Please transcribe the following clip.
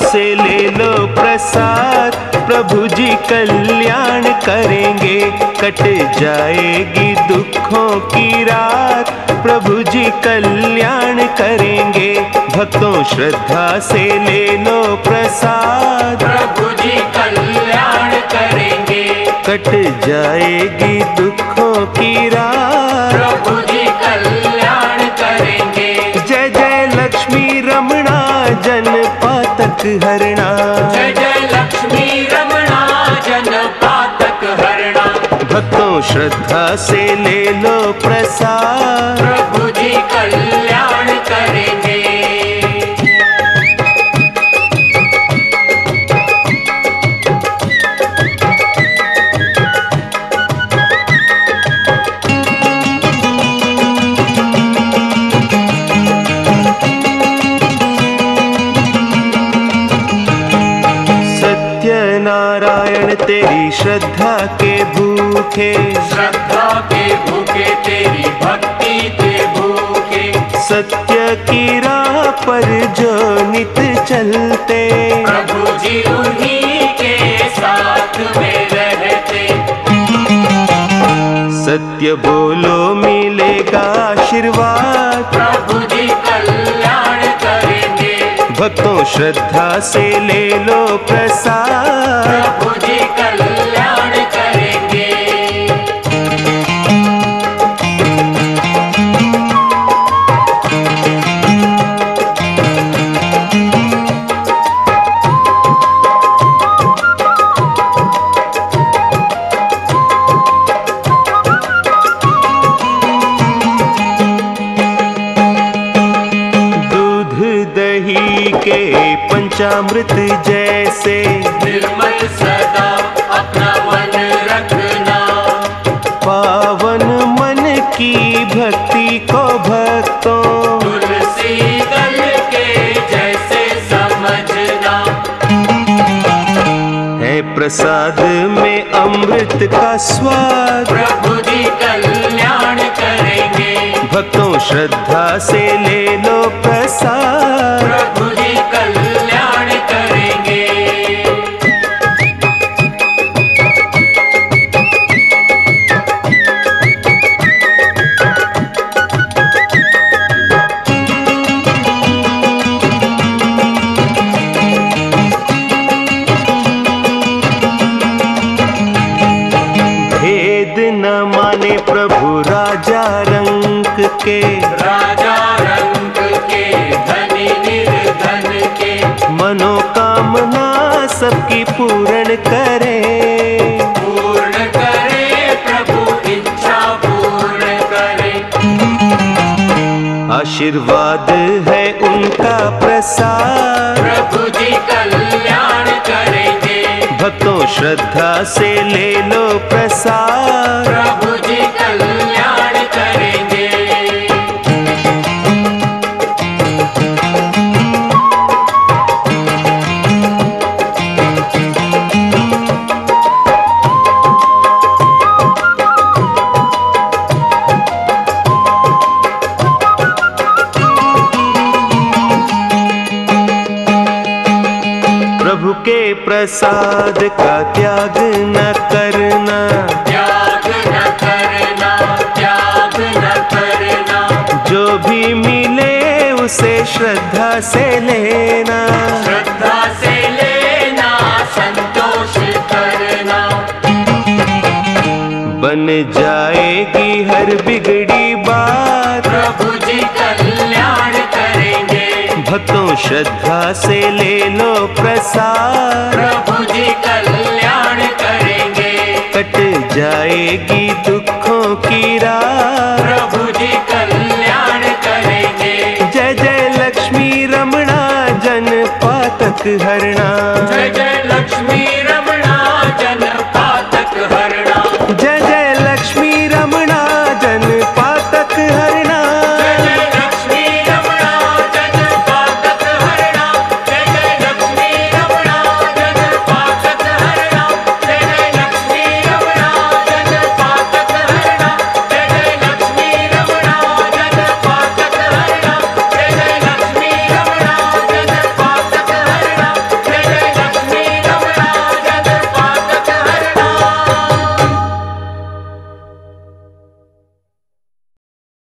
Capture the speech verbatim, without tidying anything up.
से ले लो प्रसाद, प्रभु जी कल्याण करेंगे, कट जाएगी दुखों की रात, प्रभु जी कल्याण करेंगे। भक्तों श्रद्धा से ले लो प्रसाद, प्रभु जी कल्याण करेंगे, कट जाएगी दुखों की रात, प्रभु जी कल्याण करेंगे। जय जय लक्ष्मी रमणा जन पातक हरणा, जय जय लक्ष्मी रमणा जन पातक हरणा। भक्तों श्रद्धा से ले लो प्रसाद, प्रभु जी कल्याण करेंगे। नारायण तेरी श्रद्धा के भूखे, श्रद्धा के भूखे तेरी भक्ति के भूखे, सत्य की राह पर जो नित चलते, प्रभु जी उन्हीं के साथ में रहते। सत्य बोलो मिलेगा आशीर्वाद, प्रभु जी कल्याण करेंगे, भक्तों श्रद्धा से ले लो प्रसाद, प्रभु जी कल्याण करेंगे। के पंचामृत जैसे निर्मल सदा अपना मन रखना, पावन मन की भक्ति को भक्तों तुलसी दल के जैसे समझना। है प्रसाद में अमृत का स्वाद, प्रभु जी कल्याण करेंगे, भक्तों श्रद्धा से ले लो प्रसाद, प्रभु जी कल्याण करेंगे। भेद न माने प्रभु राजा रंक के, राजा रंक के धनी निर्धन के, मनोकामना सबकी पूर्ण करे, पूर्ण करे प्रभु इच्छा पूर्ण करे। आशीर्वाद है उनका प्रसाद, प्रभु जी कल्याण करेंगे, भक्तों श्रद्धा से ले लो प्रसाद, प्रभु जी कल्याण करेंगे। प्रभु के प्रसाद का त्याग न करना, त्याग न करना, त्याग न करना, जो भी मिले उसे श्रद्धा से लेना, श्रद्धा से लेना, संतोष करना। बन जाएगी हर बिगड़ी बात, प्रभु जी कल्याण करेंगे, भक्तों श्रद्धा से ले लो प्रसाद,